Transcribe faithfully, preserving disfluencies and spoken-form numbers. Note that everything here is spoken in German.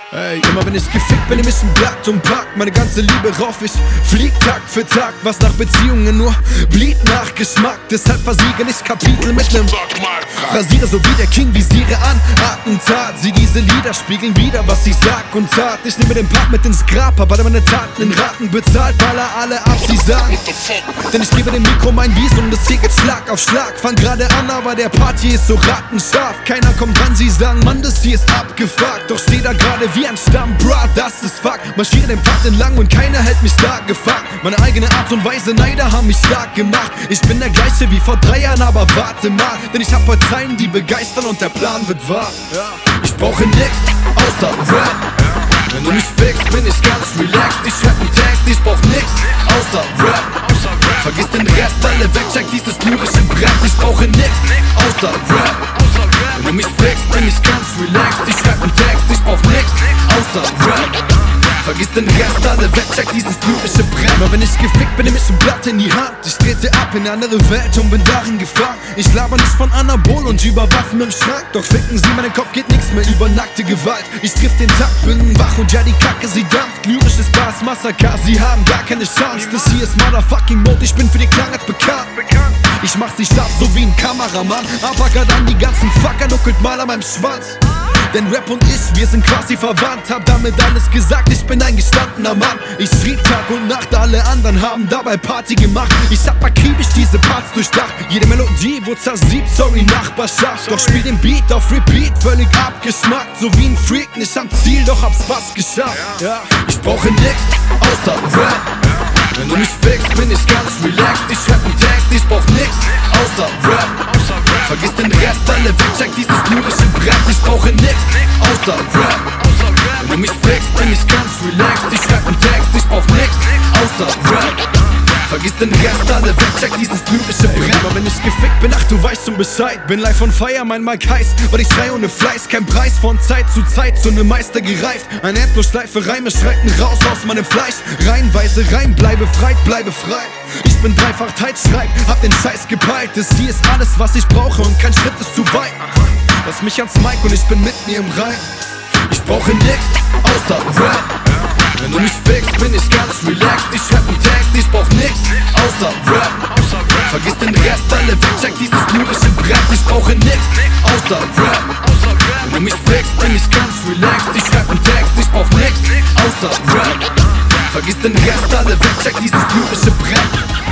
Ey, immer wenn ich gefickt bin, nehm ich ein Blatt und pack meine ganze Liebe rauf. Ich flieg Tag für Tag, was nach Beziehungen nur blieb nach Geschmack. Deshalb versiegel ich Kapitel mit nem Rasiere, so wie der King, visiere an Attentat. Sieh, diese Lieder spiegeln wieder, was ich sag und tat. Ich nehme den Part mit ins Grab, hab alle meine Taten in Raten bezahlt, baller alle ab, sie sagen. Denn ich gebe dem Mikro mein Wies und es hier geht Schlag auf Schlag. Fang gerade an, aber der Party ist so rattenscharf. Keiner kommt dran, sie sagen, Mann, das hier ist abgefuckt. Doch steh da gerade wie ein Stamm, bruh, das ist fuck. Marschiere den Pfad entlang und keiner hält mich stark gefangen. Meine eigene Art und Weise, Neider haben mich stark gemacht. Ich bin der gleiche wie vor drei Jahren, aber warte mal. Denn ich hab heute Zeilen, die begeistern und der Plan wird wahr. Ich brauche nix außer Rap. Wenn du mich fickst, bin ich ganz relaxed. Ich schreib einen Text, ich brauch nix außer Rap. Vergiss den Rest, alle weg, check dieses lyrische Brett. Ich brauche nix außer Rap. Wenn du mich fickst, bin ich ganz relaxed. Ich schreib einen Text, ich brauch nix außer Rap. Vergiss den Rest, alle weg, check dieses lyrische Brett. Immer wenn ich gefickt bin, nehm ich ein Blatt in die Hand. Ich trete ab in eine andere Welt und bin darin gefangen. Ich laber nicht von Anabol und über Waffen im Schrank. Doch ficken sie, meinen Kopf geht nichts mehr über nackte Gewalt. Ich triff den Takt, bin wach und ja, die Kacke, sie dampft. Lyrisches Spaß, Massaker, sie haben gar keine Chance. Das hier ist Motherfucking Mode, ich bin für die Klangheit bekannt. Ich mach sie scharf, so wie ein Kameramann. Abackert an die ganzen Fucker, nuckelt mal an meinem Schwanz. Denn Rap und ich, wir sind quasi verwandt. Hab damit alles gesagt, ich bin ein gestandener Mann. Ich schrieb Tag und Nacht, alle anderen haben dabei Party gemacht. Ich hab akribisch diese Parts durchdacht. Jede Melodie wurde zersiebt, sorry Nachbarschaft. Doch spiel den Beat auf Repeat, völlig abgeschmackt. So wie ein Freak, nicht am Ziel, doch hab's fast geschafft. Ja. Ich brauche nix außer Rap. Wenn du mich fickst, bin ich ganz relaxed. Ich schreib einen Text, ich brauch nix außer Rap. Vergiss den Rest, alle weg, check dieses lyrische Brett. Ich brauche nix außer Rap. Wenn du mich fickst, bin ich ganz relaxed. Ich schreib einen Text, ich brauch nix außer Rap. Vergiss den Rest, alle weg, check dieses lyrische Brett. Aber wenn ich gefickt bin, ach du weißt schon Bescheid. Bin live on fire, mein Mic heiß, weil ich schrei ohne Fleiß. Kein Preis, von Zeit zu Zeit zu nem Meister gereift. Eine endlos steife Reime schreiten raus aus meinem Fleisch. Reihenweise rein, bleibe frei, bleibe frei. Ich bin dreifach tight, schreib, hab den Scheiß gepeilt. Das hier ist alles, was ich brauche und kein Schritt ist zu weit. Lass mich ans Mic und ich bin mit mir im Reim. Ich brauche nix außer Rap. Wenn du mich fickst, bin ich ganz relaxed. Ich schreib einen Text, ich brauch nix außer Rap. Vergiss den Rest, alle weg, check dieses lyrische Brett. Ich brauche nix außer Rap. Wenn du mich fickst, bin ich ganz relaxed. Ich schreib einen Text, ich brauch nix außer Rap. Vergiss den Rest, alle weg, check dieses lyrische Brett.